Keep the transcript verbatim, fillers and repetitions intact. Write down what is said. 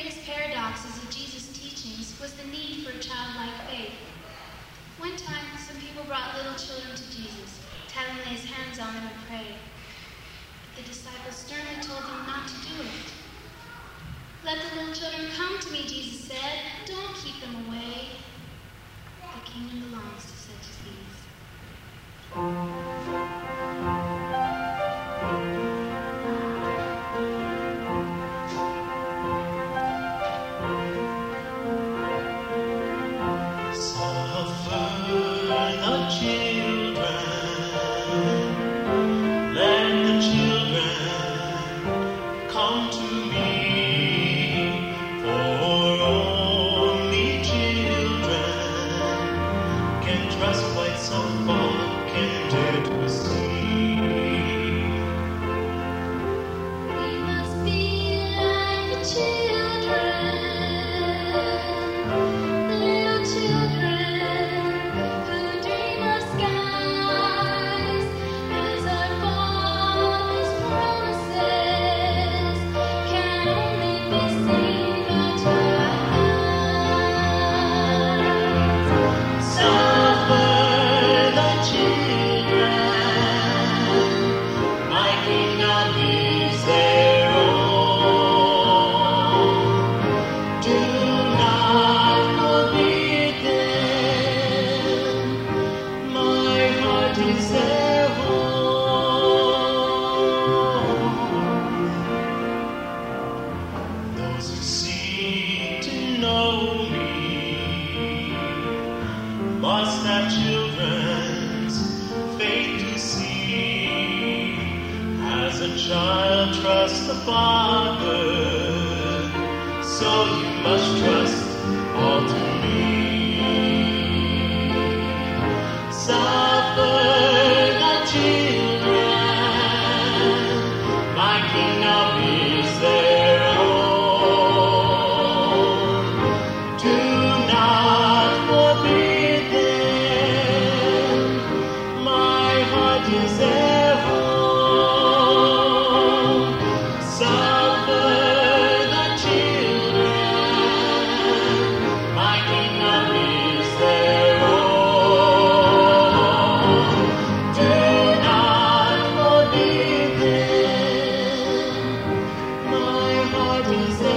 greatest paradoxes of Jesus' teachings was the need for childlike faith. One time, some people brought little children to Jesus to have him lay his hands on them and pray. But the disciples sternly told them not to do it. "Let the little children come to me," Jesus said. "Don't keep them away. The kingdom belongs to such as these." Jesus.